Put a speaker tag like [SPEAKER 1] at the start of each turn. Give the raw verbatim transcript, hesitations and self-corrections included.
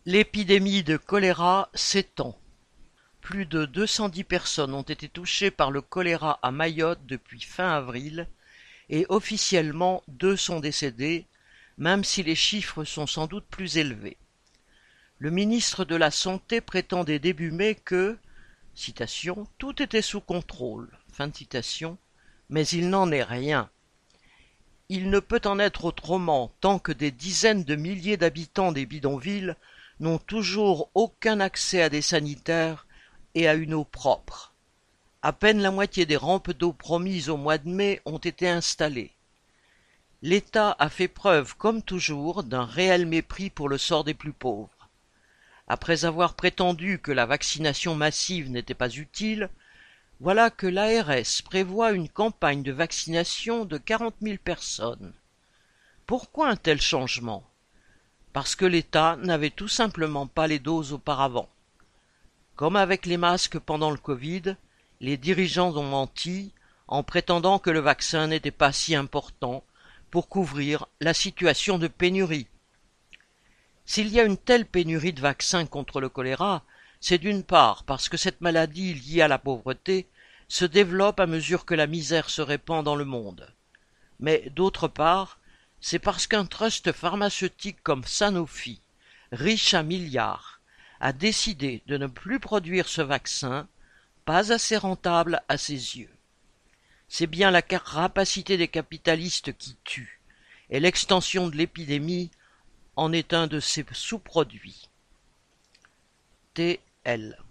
[SPEAKER 1] L'épidémie de choléra s'étend. Plus de deux cent dix personnes ont été touchées par le choléra à Mayotte depuis fin avril et officiellement deux sont décédées, même si les chiffres sont sans doute plus élevés. Le ministre de la Santé prétendait début mai que, citation, tout était sous contrôle, fin de citation, mais il n'en est rien. Il ne peut en être autrement tant que des dizaines de milliers d'habitants des bidonvilles n'ont toujours aucun accès à des sanitaires et à une eau propre. À peine la moitié des rampes d'eau promises au mois de mai ont été installées. L'État a fait preuve, comme toujours, d'un réel mépris pour le sort des plus pauvres. Après avoir prétendu que la vaccination massive n'était pas utile, voilà que l'A R S prévoit une campagne de vaccination de quarante mille personnes. Pourquoi un tel changement ? Parce que l'État n'avait tout simplement pas les doses auparavant. Comme avec les masques pendant le Covid, les dirigeants ont menti en prétendant que le vaccin n'était pas si important pour couvrir la situation de pénurie. S'il y a une telle pénurie de vaccins contre le choléra, c'est d'une part parce que cette maladie liée à la pauvreté se développe à mesure que la misère se répand dans le monde. Mais d'autre part, c'est parce qu'un trust pharmaceutique comme Sanofi, riche à milliards, a décidé de ne plus produire ce vaccin, pas assez rentable à ses yeux. C'est bien la rapacité des capitalistes qui tue, et l'extension de l'épidémie en est un de ses sous-produits. T L